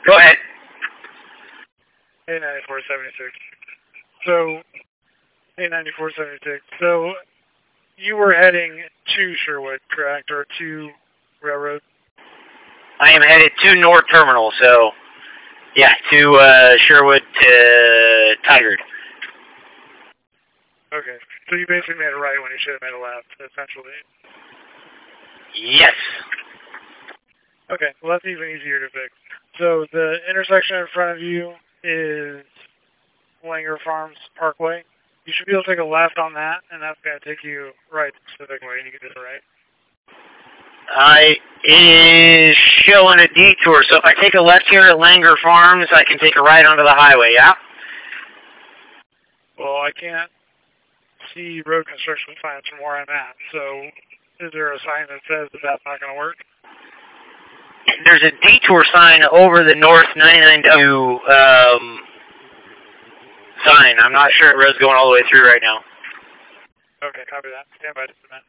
Go ahead. A9476. So, A9476. So, you were heading to Sherwood, correct? Or to Railroad? I am headed to North Terminal, so, yeah, to Sherwood to Tigard. Okay. So you basically made a right when you should have made a left, essentially. Yes. Okay, well that's even easier to fix. So the intersection in front of you is Langer Farms Parkway. You should be able to take a left on that, and that's going to take you right to Pacific Way, and you can do the right. It is showing a detour, so if I take a left here at Langer Farms, I can take a right onto the highway, yeah? Well, I can't see road construction signs from where I'm at, so is there a sign that says that that's not going to work? There's a detour sign over the North 992 sign. I'm not sure if the road's going all the way through right now. Okay, copy that. Stand by just a minute.